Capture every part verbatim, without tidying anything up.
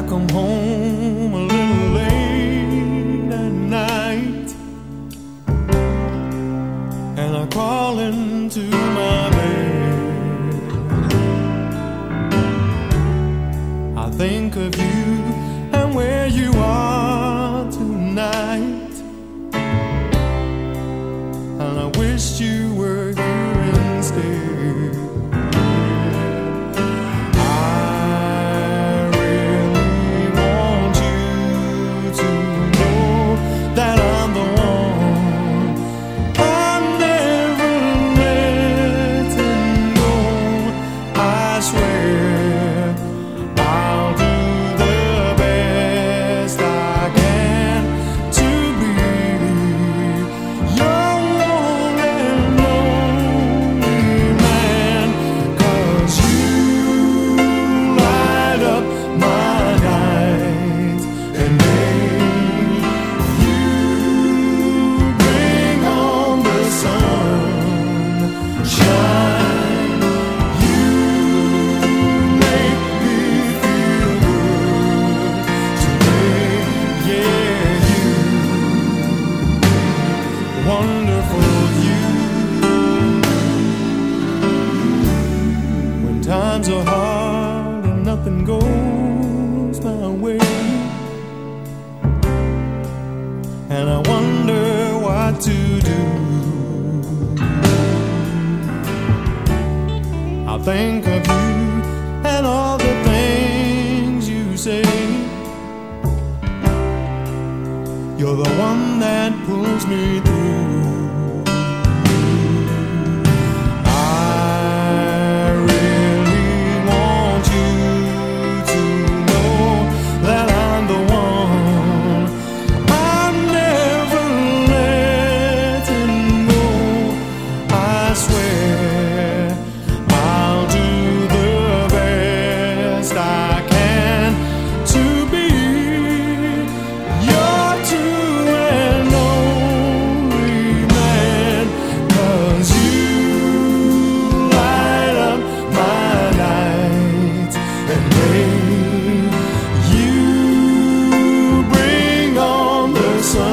come home a little late at night, and I crawl into my bed. I think of you and where you are tonight, and I wish you were here instead. Wonderful you. When times are hard and nothing goes my way, and I wonder what to do, I think of you and all the things you say. You're the one that pulls me through. I really want you to know that I'm the one. I'm never letting go. I swear I'll do the best I can to be your true and only man, 'cause you light up my night and day. You bring on the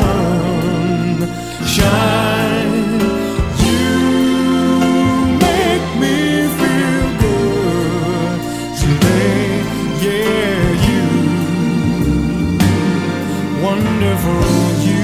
sunshine. You make me feel good today. Yeah, you wonderful you.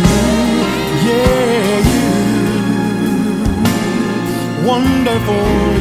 Wonderful